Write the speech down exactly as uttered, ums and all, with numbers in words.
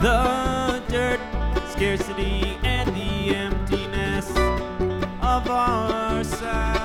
the dirt, scarcity, and the emptiness of our side.